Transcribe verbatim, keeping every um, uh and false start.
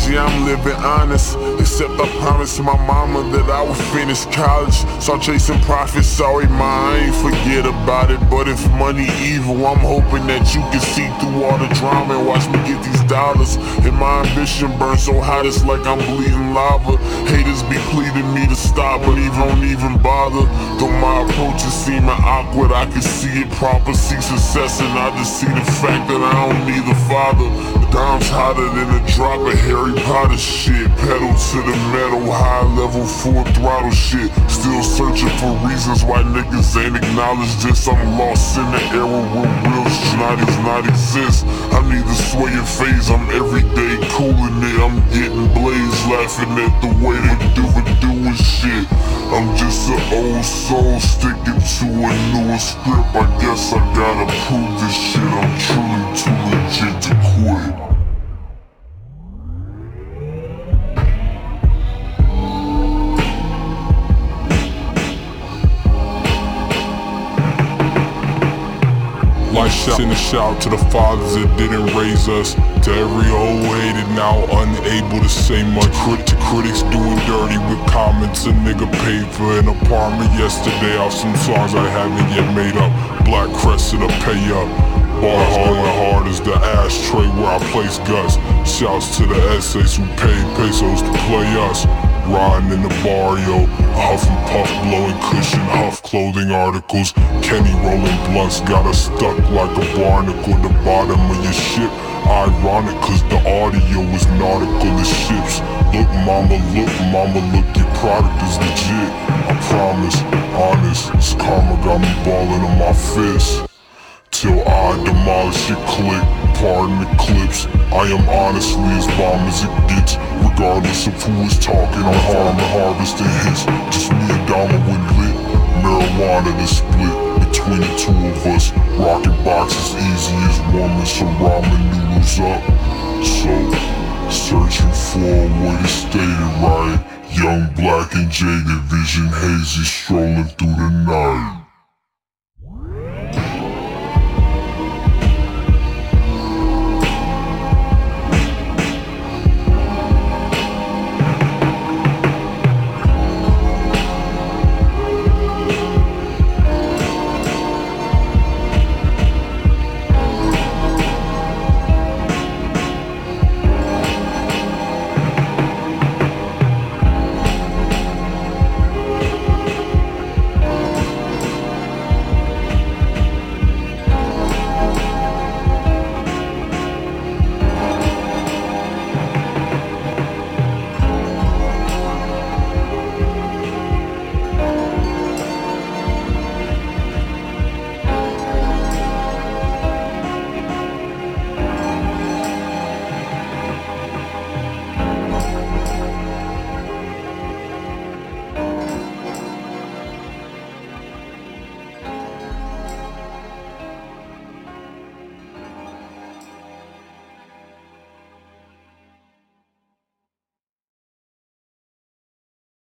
yeah, I'm living honest. Except I promised my mama that I would finish college. Start chasing profits, sorry ma, I ain't forget about it. But if money evil, I'm hoping that you can see through all the drama and watch me get these dollars. And my ambition burns so hot it's like I'm bleeding lava. Haters be pleading me to stop, but even don't even bother. Though my approach is seeming awkward, I can see it proper, see success, and I just see the fact that I don't need a father. The dime's hotter than a drop of Harry Potter shit. Pedal to the metal, high level, full throttle shit. Still searching for reasons why niggas ain't acknowledged this. I'm lost in the era where real schnotties not exist. I'm neither swaying phase, I'm everyday cooling it. I'm getting blazed, laughing at the way they do it, doing shit. I'm just an old soul sticking to a newer script. I guess I gotta prove this shit. I'm truly too legit to quit. Like send a shout to the fathers that didn't raise us. To every old hated now unable to say much. Crit to critics doing dirty with comments. A nigga paid for an apartment yesterday off some songs I haven't yet made up. Black crested to pay up. Bars going hard as the ashtray where I place guts. Shouts to the essays who paid pesos to play us. Riding in the barrio, huff and puff, blowing cushion, huff clothing articles. Kenny rolling blunts, got us stuck like a barnacle. The bottom of your ship, ironic cause the audio is nautical as ships. Look mama, look mama, look, your product is legit. I promise, honest, this karma got me balling on my fist. Till I demolish your click, pardon the clips. I am honestly as bomb as it gets. Regardless of who is talking, I'm hard to harvest the hits. Just me and Dama when lit. Marijuana to split between the two of us. Rocking boxes easy as warming some ramen noodles up. So, searching for a way to stay it right. Young, black and jaded, vision hazy, strolling through the night.